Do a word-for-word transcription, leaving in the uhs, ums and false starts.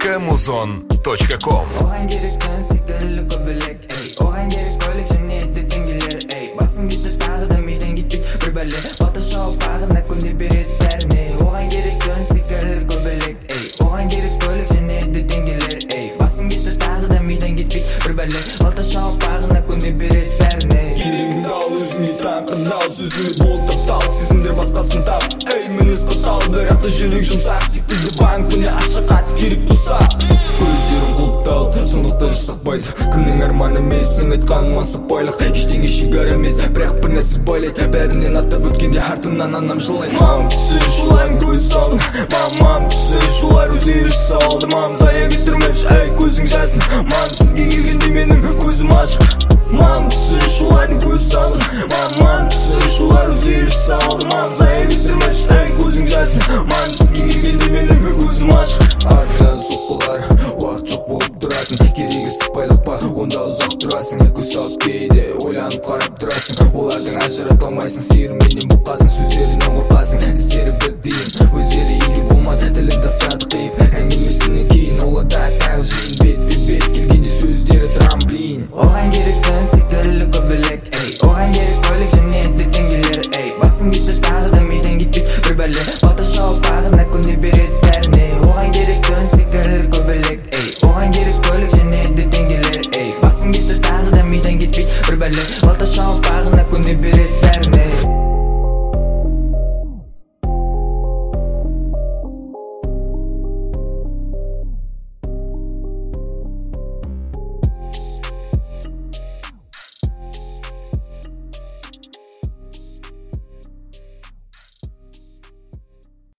точка музон точка ком. Оған керектен секілі көбілік, ей. Оған керек көлік және де теңгелер, ей. Басым кетті тағы да миден кетпек бір бәле. Балта шауып бағына көнде береді бәріне. Оған керектен секілі көбілік, ей. Оған керек көлік және де теңгелер, ей. Басым кетті тағы да миден кетпек бір бәле. Балта шауып бағына көнде береді бәріне. Керегімді ал өзіңе таңқындау, сөзіңе болтап тал, сезімдер басқасын тап. Ей, мінез қатал, бірақта жүрек жұмсақ, секілді банк міне ашық хат керек тұса. Көздерім құлыптал, сұмдықта жасақпайды. Кімнің арман емес, сен айтқаның мансап байлық. Ештеңе шегар емес, бірақ бір нәрсе байлайды. Бәрінен атап өткенде артымнан анам жылайды. Мам түсі шулайым көз салдым, мамам түсі шулар өздері салды. Мам зая кетірмеш, әй көзің жасын. Мам сізге келгенде менің көзім ашық. Мам түсі шулайды көз салдым, мамам түсі шулар өздері салды. Мам зая кетірмеш, әй көзің жасын. Мам сізге келгенде менің көзім ашық. Артынан соққылар, уақыт жоқ болып тұратын. Керегі сықпайлық па, онда ұзақ тұрасың. Көз салып кейде, ойланып қарап тұрасың. Олардың ажырата алмайсың, сиырменен бұқасың. Сөздерінен қорқасың, істері бір дейін. Өздері елге болмады, тілін тастады қиып. Әңгімесінен кейін оларда тәз жиын. Бет бет бет келгенде сөздері трамплин. Оған керектен секілі көбілік, ей.